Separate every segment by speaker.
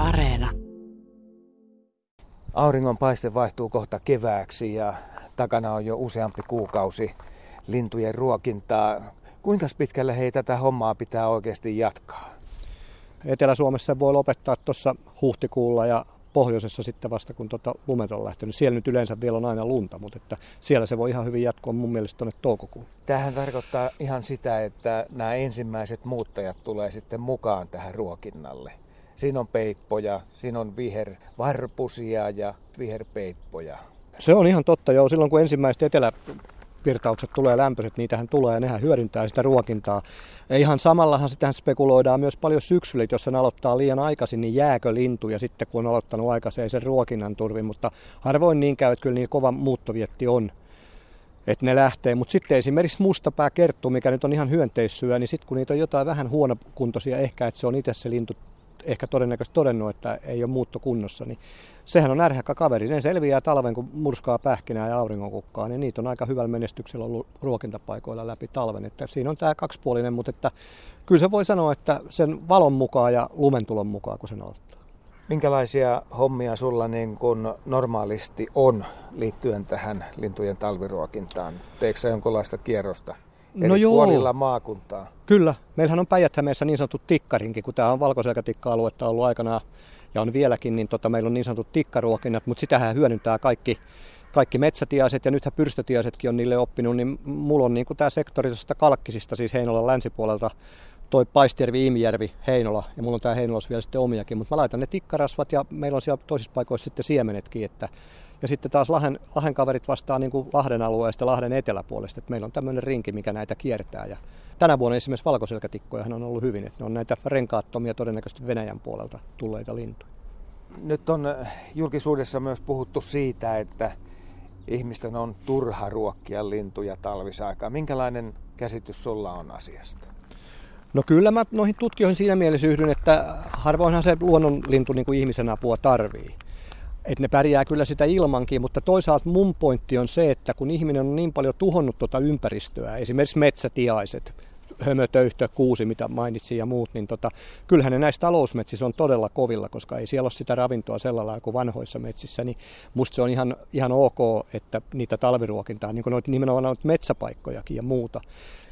Speaker 1: Areena.
Speaker 2: Auringonpaiste vaihtuu kohta kevääksi ja takana on jo useampi kuukausi lintujen ruokintaa. Kuinka pitkälle tätä hommaa pitää oikeasti jatkaa?
Speaker 3: Etelä-Suomessa voi lopettaa tuossa huhtikuulla ja pohjoisessa sitten vasta kun lumet on lähtenyt. Siellä nyt yleensä vielä on aina lunta, mutta että siellä se voi ihan hyvin jatkoa mun mielestä tuonne toukokuun.
Speaker 2: Tämähän tarkoittaa ihan sitä, että nämä ensimmäiset muuttajat tulee sitten mukaan tähän ruokinnalle. Siinä on peippoja, siinä on vihervarpusia ja viherpeippoja.
Speaker 3: Se on ihan totta, joo. Silloin kun ensimmäiset etelävirtaukset tulee lämpöiset, niitähän tulee ja nehän hyödyntää sitä ruokintaa. Ja ihan samallahan sitähän spekuloidaan myös paljon syksyllä, jos sen aloittaa liian aikaisin, niin jääkö lintu ja sitten kun on aloittanut aikaisin, ei sen ruokinnan turvi, mutta harvoin niin käy, että kyllä niin kova muuttovietti on, että ne lähtee. Mutta sitten esimerkiksi mustapääkerttu, mikä nyt on ihan hyönteissyö, niin sitten kun niitä on jotain vähän huonokuntoisia, ehkä että se on itse se lintu ehkä todennäköisesti todennut, että ei ole muutto kunnossa, niin sehän on ärhäkkä kaveri. Ne selviää talven, kun murskaa pähkinää ja auringonkukkaa, niin niitä on aika hyvällä menestyksellä ollut ruokintapaikoilla läpi talven. Että siinä on tämä kaksipuolinen, mutta että kyllä se voi sanoa, että sen valon mukaan ja lumentulon mukaan, kun sen aloittaa.
Speaker 2: Minkälaisia hommia sulla niin kun normaalisti on liittyen tähän lintujen talviruokintaan? Teekö sä jonkinlaista kierrosta eri puolilla maakuntaa? Kyllä.
Speaker 3: Meillähän on Päijät-Hämeessä niin sanottu tikkarinki, kun tämä on valkoselkätikka-aluetta ollut aikanaan ja on vieläkin, niin meillä on niin sanotut tikkaruokinnat, mutta sitähän hyödyntää kaikki metsätiaiset ja nythän pyrstötiaisetkin on niille oppinut, niin mulla on niin tämä sektori tuosta Kalkkisista, siis Heinolan länsipuolelta, toi Paistjärvi, Iimijärvi, Heinola ja mulla on tää Heinolassa vielä sitten omiakin, mutta mä laitan ne tikkarasvat ja meillä on siellä toisissa paikoissa sitten siemenetkin, ja sitten taas Lahden kaverit vastaa niin kuin Lahden alueesta, Lahden eteläpuolesta, että meillä on tämmöinen rinki, mikä näitä kiertää. Ja tänä vuonna esimerkiksi valkoselkätikkojahan on ollut hyvin, että ne on näitä renkaattomia todennäköisesti Venäjän puolelta tulleita lintuja.
Speaker 2: Nyt on julkisuudessa myös puhuttu siitä, että ihmisten on turha ruokkia lintuja talvisaikaan. Minkälainen käsitys sulla on asiasta?
Speaker 3: No kyllä mä noihin tutkijoihin siinä mielessä yhdyn, että harvoinhan se luonnonlintu niin kuin ihmisen apua tarvii. Että ne pärjää kyllä sitä ilmankin, mutta toisaalta mun pointti on se, että kun ihminen on niin paljon tuhonnut tuota ympäristöä, esimerkiksi metsätiaiset, hömötöyhtö, kuusi, mitä mainitsin ja muut, niin kyllähän ne näissä talousmetsissä on todella kovilla, koska ei siellä ole sitä ravintoa sellaisella kuin vanhoissa metsissä, niin musta se on ihan ok, että niitä talviruokintaa, niin kuin nimenomaan noita metsäpaikkojakin ja muuta.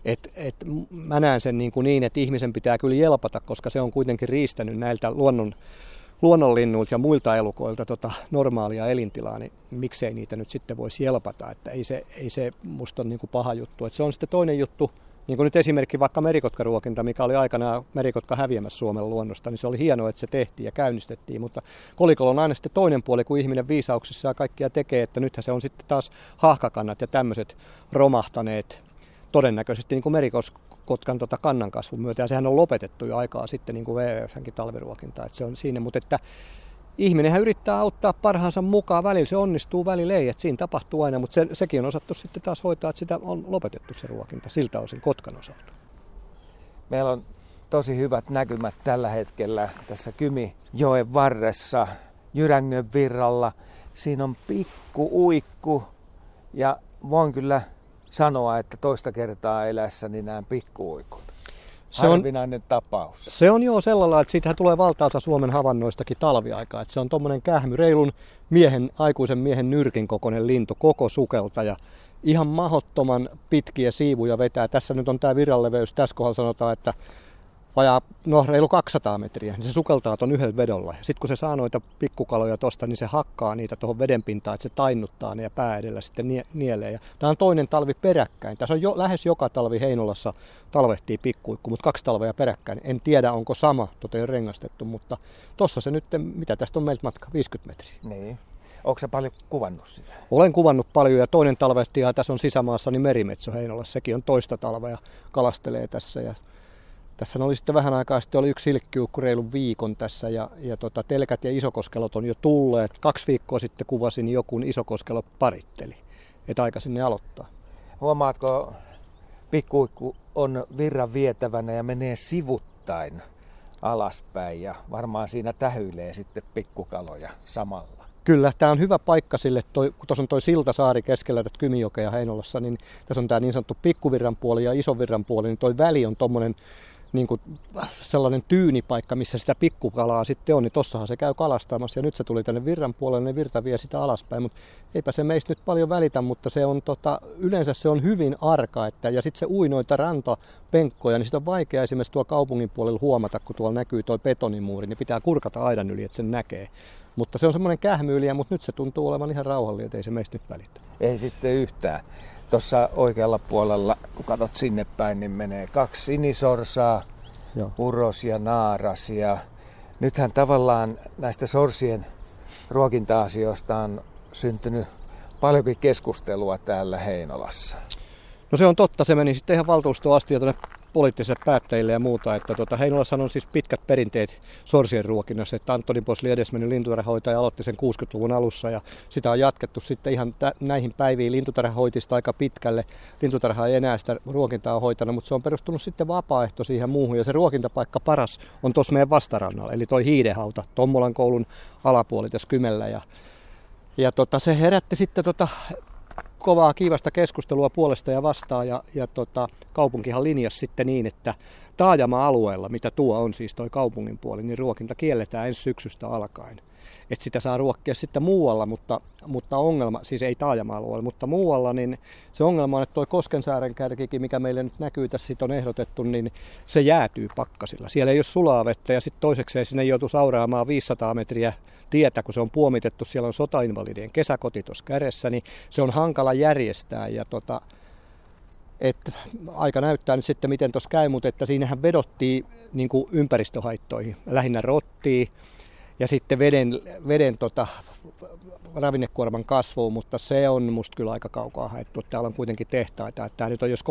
Speaker 3: Mä näen sen niin, että ihmisen pitää kyllä jelpata, koska se on kuitenkin riistänyt näiltä luonnonlinnuilta ja muilta elukoilta normaalia elintilaa, niin miksei niitä nyt sitten voisi jelpata, että ei se musta ole niin kuin paha juttu. Että se on sitten toinen juttu, niin kuin nyt esimerkki vaikka merikotkaruokinta, mikä oli aikanaan merikotka häviämässä Suomen luonnosta, niin se oli hienoa, että se tehtiin ja käynnistettiin, mutta kolikolla on aina sitten toinen puoli, kun ihminen viisauksissa ja kaikkia tekee, että nythän se on sitten taas haahkakannat ja tämmöiset romahtaneet todennäköisesti niin kuin merikotkan kannan kasvun myötä, ja sehän on lopetettu jo aikaa sitten niin kuin WWF:nkin talviruokinta, että se on siinä, mutta että ihminenhän yrittää auttaa parhaansa mukaan, välillä se onnistuu, välillä ei, että siinä tapahtuu aina, mutta sekin on osattu sitten taas hoitaa, että sitä on lopetettu se ruokinta siltä osin Kotkan osalta.
Speaker 2: Meillä on tosi hyvät näkymät tällä hetkellä tässä Kymijoen varressa, Jyrängön virralla. Siinä on pikku uikku ja voin kyllä sanoa, että toista kertaa elässäni näen pikku-uikun. Harvinainen tapaus.
Speaker 3: Se on jo sellainen, että siitähän tulee valtaosa Suomen havainnoistakin talviaikaa. Että se on tommonen kähmy, reilun aikuisen miehen nyrkin kokoinen lintu, koko sukelta ja ihan mahdottoman pitkiä siivuja vetää. Tässä nyt on tämä virranleveys, tässä kohdalla sanotaan, että reilu 200 metriä, niin se sukeltaa tuon yhdellä vedolla. Sitten kun se saa noita pikkukaloja tosta, niin se hakkaa niitä tuohon vedenpintaan, että se tainnuttaa ne ja pää edellä sitten nielee. Ja tämä on toinen talvi peräkkäin. Tässä on lähes joka talvi Heinolassa talvehtii pikkuikku, mutta 2 talvea peräkkäin. En tiedä, onko sama, ei ole rengastettu, mutta tuossa se nyt, mitä tästä on meiltä matka, 50 metriä.
Speaker 2: Niin. Onko sä paljon kuvannut sitä?
Speaker 3: Olen kuvannut paljon ja toinen talvehtija tässä on sisämaassa, niin merimetso Heinolassa. Sekin on toista talvea, kalastelee tässä ja tässä oli sitten vähän aikaa sitten oli yksi silkkiukku reilun viikon tässä ja telkät ja isokoskelot on jo tulleet. 2 viikkoa sitten kuvasin joku isokoskelo paritteli, että aika sinne aloittaa.
Speaker 2: Huomaatko, pikkuikku on virran vietävänä ja menee sivuttain alaspäin ja varmaan siinä tähyilee sitten pikkukaloja samalla.
Speaker 3: Kyllä, tämä on hyvä paikka sille, kun tuossa on tuo siltasaari keskellä Kymijokea Heinolassa, niin tässä on tämä niin sanottu pikkuvirran puoli ja ison virran puoli, niin tuo väli on tuommoinen niin kuin sellainen tyynipaikka, missä sitä pikkukalaa sitten on, niin tossahan se käy kalastamassa ja nyt se tuli tänne virran puolelle, niin virta vie sitä alaspäin, mutta eipä se meistä nyt paljon välitä, mutta se on yleensä se on hyvin arka, ja sitten se ui noita rantapenkkoja, niin sitä on vaikea esimerkiksi tuolla kaupungin puolella huomata, kun tuolla näkyy tuo betonimuuri, niin pitää kurkata aidan yli, että sen näkee. Mutta se on semmoinen kähmyyliä, mutta nyt se tuntuu olevan ihan rauhallinen, että ei se meistä nyt välitä.
Speaker 2: Ei sitten yhtään. Tuossa oikealla puolella, kun katsot sinne päin, niin menee 2 sinisorsaa, joo, uros ja naaras. Ja nythän tavallaan näistä sorsien ruokinta-asioista on syntynyt paljonkin keskustelua täällä Heinolassa.
Speaker 3: No se on totta, se meni sitten ihan valtuustoon asti ja tuonne poliittisille päättäjille ja muuta, että Heinolassa on siis pitkät perinteet sorsien ruokinnassa, että Antoni Posli edesmennyt lintutarhahoitaja aloitti sen 60-luvun alussa ja sitä on jatkettu sitten ihan näihin päiviin. Lintutarhahoitista aika pitkälle, lintutarha ei enää sitä ruokintaa hoitana, mutta se on perustunut sitten vapaaehtoisiin ja muuhun ja se ruokintapaikka paras on tuossa meidän vastarannalla, eli toi Hiidenhauta, Tommolan koulun alapuoli tässä Kymellä ja se herätti sitten kovaa kiivasta keskustelua puolesta ja vastaan ja kaupunkihan linjasi sitten niin, että taajama-alueella, mitä tuo on siis toi kaupungin puoli, niin ruokinta kielletään ensi syksystä alkaen. Että sitä saa ruokkia sitten muualla, mutta ongelma, siis ei taajama-alueella, mutta muualla, niin se ongelma on, että toi Koskensaaren kärkikin, mikä meille nyt näkyy tässä, sit on ehdotettu, niin se jäätyy pakkasilla. Siellä ei ole sulaa vettä ja sitten toisekseen sinne joutuu sauraamaan 500 metriä tietä, kun se on puomitettu, siellä on sotainvalidien kesäkoti tuossa kärjessä, niin se on hankala järjestää ja aika näyttää nyt sitten miten tuossa käy, mutta että siinähän vedottiin niin kuin ympäristöhaittoihin, lähinnä rottiin ja sitten veden ravinnekuorman kasvuun, mutta se on musta kyllä aika kaukaa haettu. Täällä on kuitenkin tehtaita, että tämä nyt on jos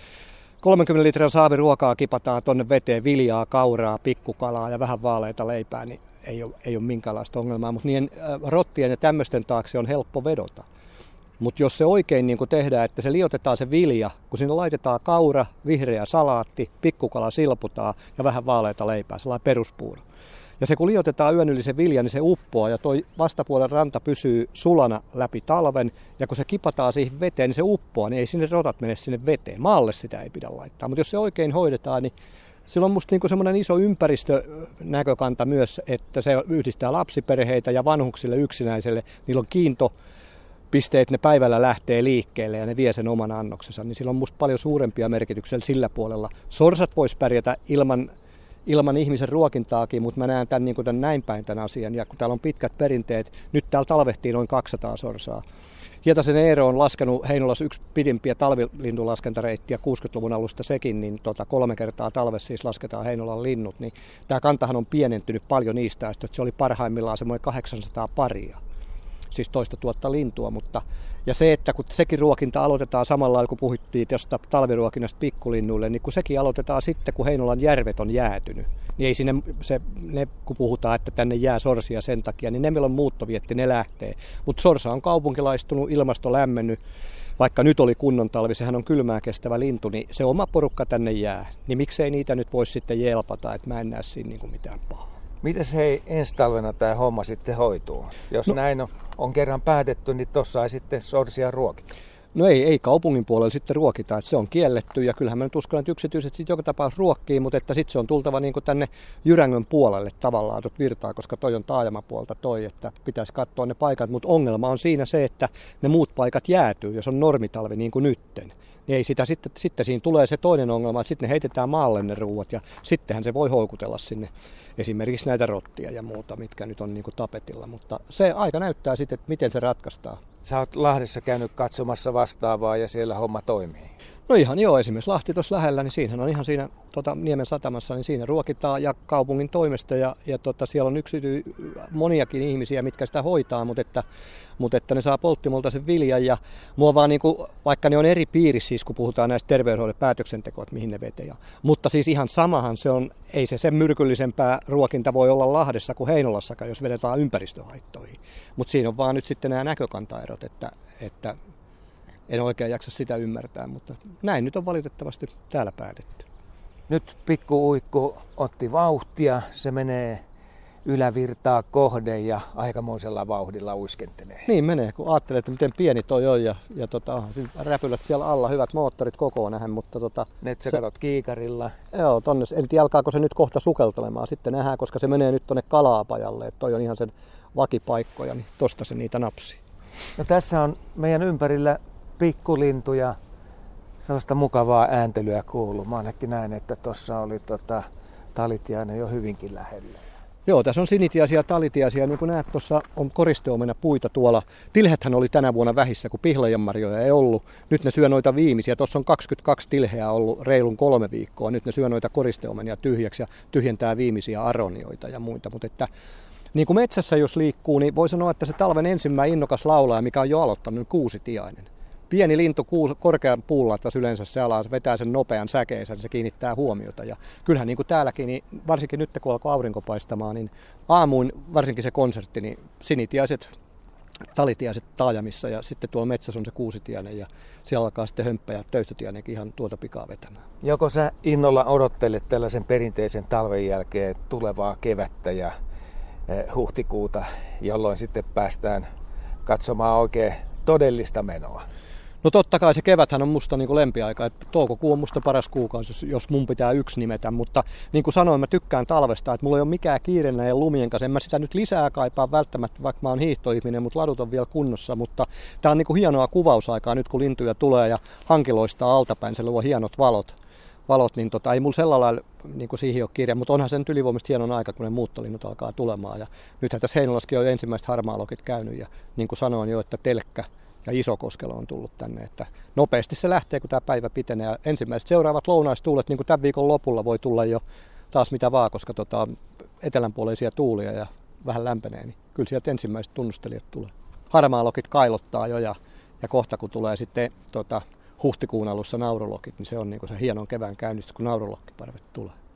Speaker 3: 30 litran saaviruokaa kipataan tuonne veteen, viljaa, kauraa, pikkukalaa ja vähän vaaleita leipää, niin ei ole minkäänlaista ongelmaa, mutta niiden rottien ja tämmöisten taakse on helppo vedota. Mutta jos se oikein niin kuin tehdään, että se liotetaan se vilja, kun sinne laitetaan kaura, vihreä salaatti, pikkukala silputaan ja vähän vaaleita leipää, sellainen peruspuuro. Ja se kun liotetaan yön yli se vilja, niin se uppoaa ja toi vastapuolen ranta pysyy sulana läpi talven. Ja kun se kipataan siihen veteen, niin se uppoaa, niin ei sinne rotat mene sinne veteen. Maalle sitä ei pidä laittaa, mutta jos se oikein hoidetaan, niin sillä on musta niinku semmoinen iso ympäristönäkökanta myös, että se yhdistää lapsiperheitä ja vanhuksille yksinäiselle. Niillä on kiintopisteet, ne päivällä lähtee liikkeelle ja ne vie sen oman annoksensa. Niin sillä on musta paljon suurempia merkityksiä sillä puolella. Sorsat vois pärjätä ilman ihmisen ruokintaakin, mutta mä näen tämän näin päin tämän asian. Ja kun täällä on pitkät perinteet, nyt täällä talvehtii noin 200 sorsaa. Hietasen Eero on laskenut Heinolassa yksi pitimpiä talvilintulaskentareittiä 60-luvun alusta sekin, niin 3 kertaa talvessa siis lasketaan Heinolan linnut. Niin tämä kantahan on pienentynyt paljon niistä, että se oli parhaimmillaan semmoinen 800 paria, siis 2 000 lintua. Ja se, että kun sekin ruokinta aloitetaan samalla lailla, kun puhuttiin tuosta talviruokinnasta pikkulinnuille, niin kun sekin aloitetaan sitten, kun Heinolan järvet on jäätynyt, niin ei sinne, kun puhutaan, että tänne jää sorsia sen takia, niin ne meillä on muuttovietti, ne lähtee. Mutta sorsa on kaupunkilaistunut, ilmasto lämmennyt, vaikka nyt oli kunnon talvi, sehän on kylmää kestävä lintu, niin se oma porukka tänne jää. Niin miksei niitä nyt voisi sitten jelpata, että mä en näe siinä niin kuin mitään pahaa.
Speaker 2: Mites ensi talvena tämä homma sitten hoituu? Jos näin on kerran päätetty, niin tuossa ei sitten sorsia ruokita.
Speaker 3: No ei kaupungin puolella sitten ruokita, että se on kielletty ja kyllähän mä nyt uskon, että yksityiset sitten joka tapauksessa ruokkii, mutta että sitten se on tultava niin kuin tänne Jyrängön puolelle tavallaan tuot virtaa, koska toi on taajamapuolta että pitäisi katsoa ne paikat, mutta ongelma on siinä se, että ne muut paikat jäätyy, jos on normitalvi niin kuin nytten. Niin ei sitä sitten siinä tulee se toinen ongelma, että sitten ne heitetään maalle ne ruuat ja sittenhän se voi houkutella sinne esimerkiksi näitä rottia ja muuta, mitkä nyt on niin kuin tapetilla, mutta se aika näyttää sitten, että miten se ratkaistaan.
Speaker 2: Sä oot Lahdessa käynyt katsomassa vastaavaa ja siellä homma toimii.
Speaker 3: No ihan joo, esimerkiksi Lahti tuossa lähellä, niin siinähän on ihan siinä Niemen satamassa, niin siinä ruokitaan ja kaupungin toimesta ja siellä on moniakin ihmisiä, mitkä sitä hoitaa, mutta että ne saa polttimolta sen viljan ja mua vaan niin kuin, vaikka ne on eri piirissä siis, kun puhutaan näistä terveydenhoidon päätöksentekoa, että mihin ne vetää. Mutta siis ihan samahan se on, ei se sen myrkyllisempää ruokinta voi olla Lahdessa kuin Heinolassakaan, jos vedetään ympäristöhaittoihin. Mutta siinä on vaan nyt sitten nämä näkökantaerot, että en oikein jaksa sitä ymmärtää, mutta näin nyt on valitettavasti täällä päätetty.
Speaker 2: Nyt pikku uikku otti vauhtia, se menee ylävirtaa kohden ja aikamoisella vauhdilla uiskentelee.
Speaker 3: Niin menee, kun ajattelee, että miten pieni toi on ja räpylät siellä alla, hyvät moottorit kokoon nähdä, mutta
Speaker 2: Nyt sä katot kiikarilla.
Speaker 3: Joo, tonne, en tiedä alkaako se nyt kohta sukeltelemaan, sitten nähdään, koska se menee nyt tonne Kalaapajalle, että toi on ihan sen vakipaikkoja, niin tosta se niitä napsii.
Speaker 2: No tässä on meidän ympärillä pikkulintuja, sellaista mukavaa ääntelyä kuuluu. Mä ainakin näin, että tuossa oli talitiainen jo hyvinkin lähellä.
Speaker 3: Joo, tässä on sinitiaisia ja talitiaisia. Niin kuin näet, tuossa on koristeomena puita tuolla. Tilhethän oli tänä vuonna vähissä, kun pihlajanmarjoja ei ollut. Nyt ne syö noita viimeisiä. Tuossa on 22 tilheä ollut reilun 3 viikkoa. Nyt ne syö noita koristeomenia tyhjäksi ja tyhjentää viimeisiä aronioita ja muita. Mutta että, niin kuin metsässä jos liikkuu, niin voi sanoa, että se talven ensimmäinen innokas laulaja, mikä on jo aloittanut, kuusitiainen. Pieni lintu korkean puulla yleensä se alas, vetää sen nopean säkeensä, niin se kiinnittää huomiota. Ja kyllähän niin kuin täälläkin, niin varsinkin nyt kun alkoi aurinko paistamaan, niin aamuin varsinkin se konsertti, niin sinitiaiset, talitiaiset taajamissa ja sitten tuolla metsässä on se kuusitiainen ja siellä alkaa sitten hömppä ja töystötiainenkin ihan tuota pikaa vetämään.
Speaker 2: Joko sä innolla odottelet tällaisen perinteisen talven jälkeen tulevaa kevättä ja huhtikuuta, jolloin sitten päästään katsomaan oikein todellista menoa?
Speaker 3: No totta kai se keväthän on musta niin kuin lempiaika, että toukokuu on musta paras kuukausi, jos mun pitää yksi nimetä, mutta niin kuin sanoin, mä tykkään talvesta, että mulla ei ole mikään kiire näiden lumien kanssa, en mä sitä nyt lisää kaipaa välttämättä, vaikka mä oon hiihtoihminen, mutta ladut on vielä kunnossa, mutta tää on niin kuin hienoa kuvausaikaa nyt kun lintuja tulee ja hankiloistaa altapäin, se luo hienot valot, niin ei mulla sellainen lailla niin kuin siihen ole kiire, mutta onhan sen ylivoimaisesti hienon aika, kun ne muuttolinnut alkaa tulemaan ja nythän tässä Heinolassakin on jo ensimmäiset harmaalokit käynyt ja niin kuin sanoin jo, että Telkkä ja Isokoskelo on tullut tänne, että nopeasti se lähtee, kun tämä päivä pitenee. Ja ensimmäiset seuraavat lounaistuulet, niin kuin tämän viikon lopulla voi tulla jo taas mitä vaan, koska etelänpuoleisia tuulia ja vähän lämpenee, niin kyllä sieltä ensimmäiset tunnustelijat tulee. Harmaalokit kailottaa jo ja kohta kun tulee sitten huhtikuun alussa naurulokit, niin se on niin kuin se hienon kevään käynnistys, kun naurulokkiparvet tulee.